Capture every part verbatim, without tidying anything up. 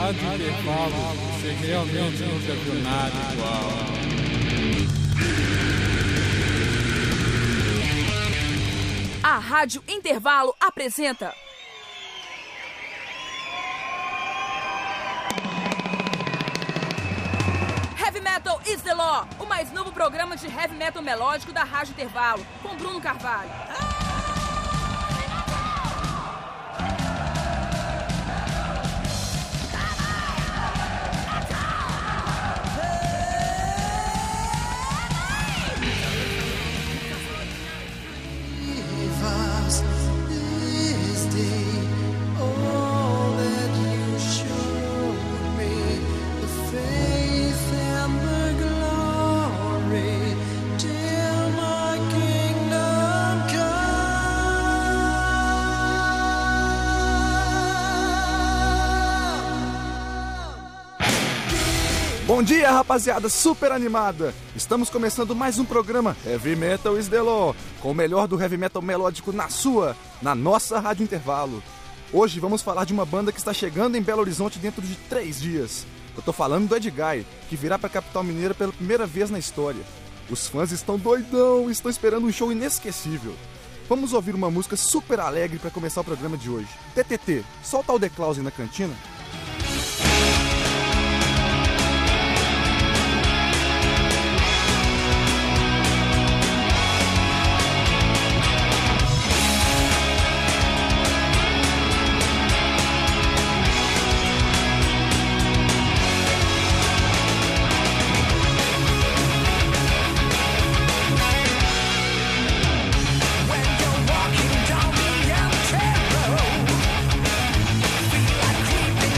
Rádio Intervalo, você realmente nunca viu nada igual. A Rádio Intervalo apresenta Heavy Metal is the Law, o mais novo programa de heavy metal melódico da Rádio Intervalo, com Bruno Carvalho. Bom dia, rapaziada super animada! Estamos começando mais um programa Heavy Metal is the Law, com o melhor do heavy metal melódico na sua, na nossa Rádio Intervalo. Hoje vamos falar de uma banda que está chegando em Belo Horizonte dentro de três dias. Eu tô falando do Edguy, que virá para a capital mineira pela primeira vez na história. Os fãs estão doidão e estão esperando um show inesquecível. Vamos ouvir uma música super alegre para começar o programa de hoje. T T T, solta o The Claus na cantina. Walking down the empty road, feel like creeping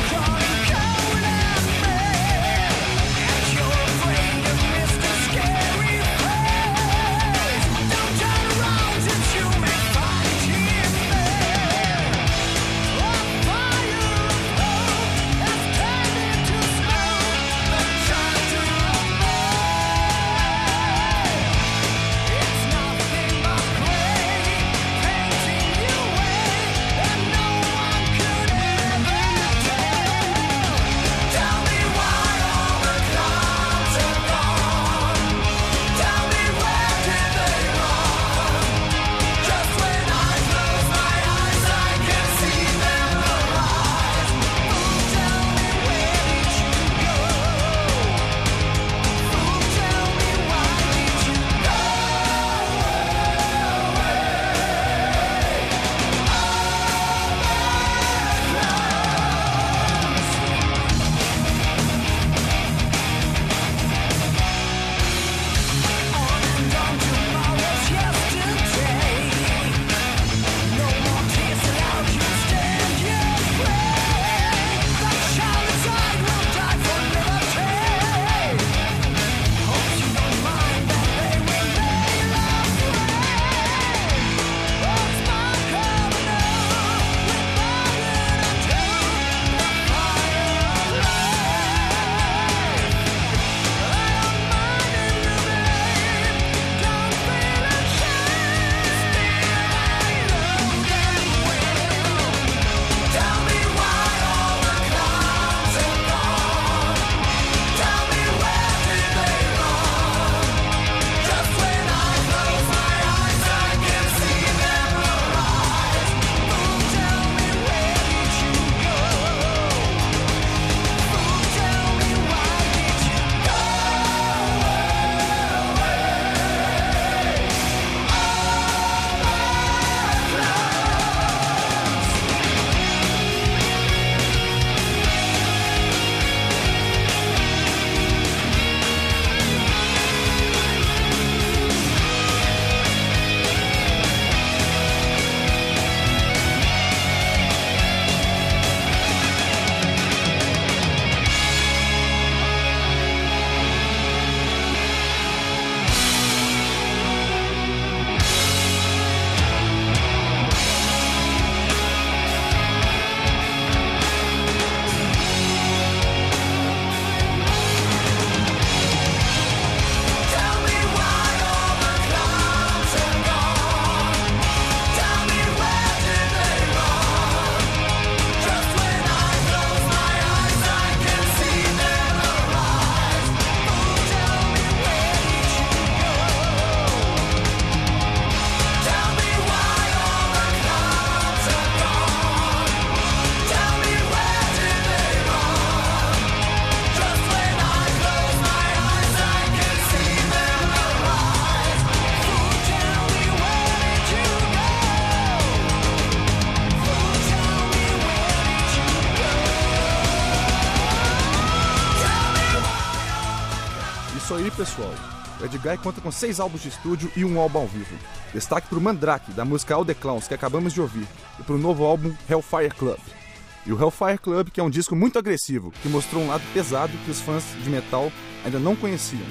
aí, pessoal. O Edguy conta com seis álbuns de estúdio e um álbum ao vivo. Destaque pro Mandrake, da música All the Clowns, que acabamos de ouvir, e pro novo álbum Hellfire Club. E o Hellfire Club, que é um disco muito agressivo, que mostrou um lado pesado que os fãs de metal ainda não conheciam.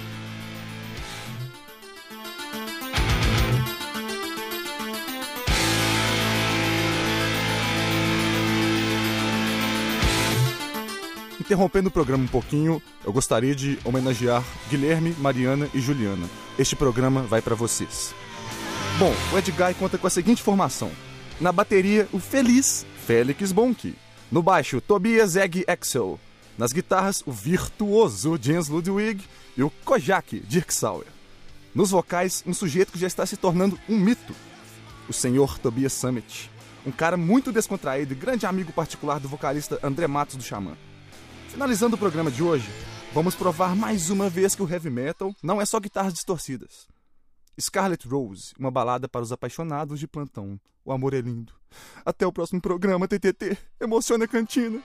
Interrompendo o programa um pouquinho, eu gostaria de homenagear Guilherme, Mariana e Juliana. Este programa vai para vocês. Bom, o Edguy conta com a seguinte formação. Na bateria, o feliz Félix Bonk. No baixo, Tobias Egg Axel. Nas guitarras, o virtuoso Jens Ludwig e o Kojak Dirk Sauer. Nos vocais, um sujeito que já está se tornando um mito. O senhor Tobias Sammet. Um cara muito descontraído e grande amigo particular do vocalista André Matos do Xamã. Finalizando o programa de hoje, vamos provar mais uma vez que o heavy metal não é só guitarras distorcidas. Scarlet Rose, uma balada para os apaixonados de plantão. O amor é lindo. Até o próximo programa, T T T. Emociona a cantina.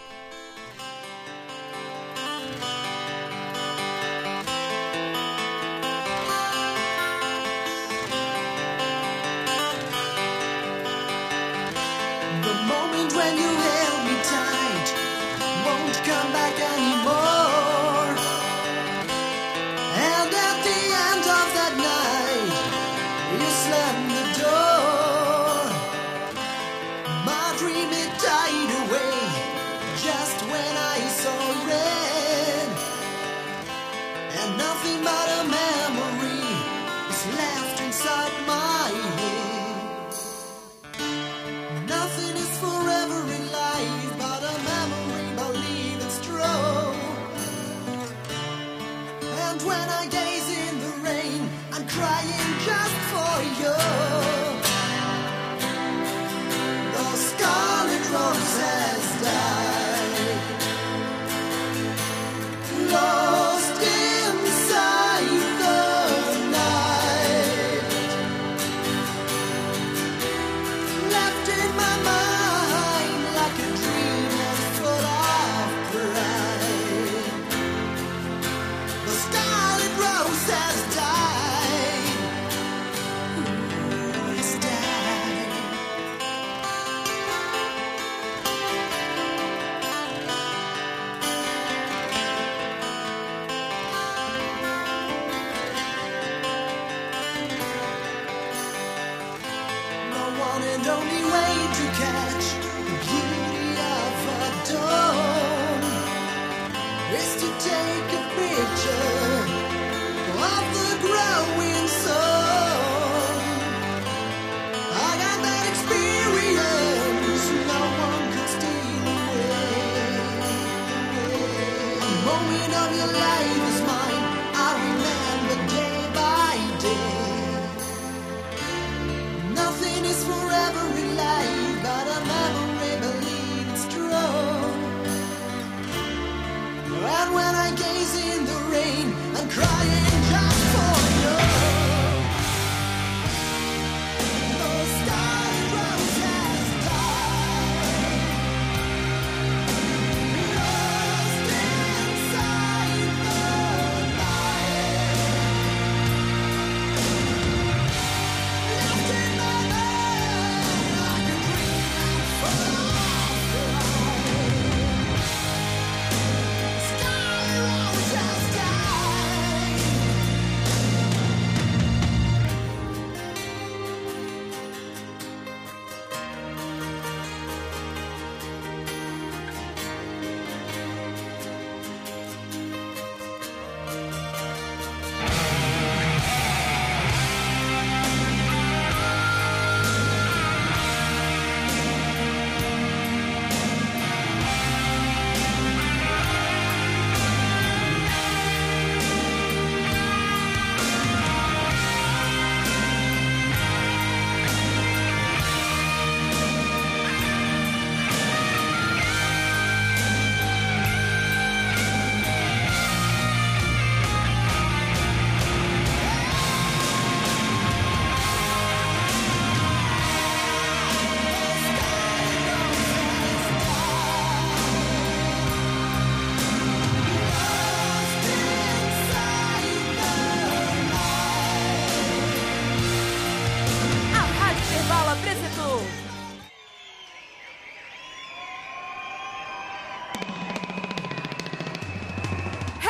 The moment when you held me tight won't come back anymore. And at the end of that night, you slammed the door. My dream, it died away just when I saw red. And nothing but a memory is left inside my head. Nothing is forever in life but a memory, believe it's true. And when I gaze in the rain, I'm crying just for you. The scarlet rose has died, lost inside the night, left in my mind like a dream that's full of pride. The scarlet rose has died, ooh, has died. The one and only way to catch the beauty of a dawn is to take a picture of the growing sun. I got that experience no one could steal away. A moment of your life is mine, I remember day by day. Nothing is forever in life but a memory, believe it's true. And when I gaze in the rain, I'm crying just for you. The scarlet rose has died, lost inside the night.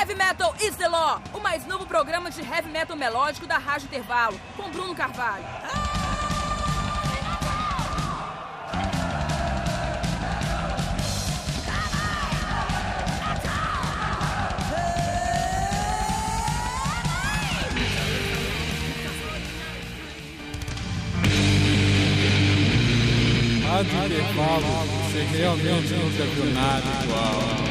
Heavy Metal is the Law, o mais novo programa de heavy metal melódico da Rádio Intervalo, com Bruno Carvalho. Rádio Intervalo, você realmente nunca viu nada igual.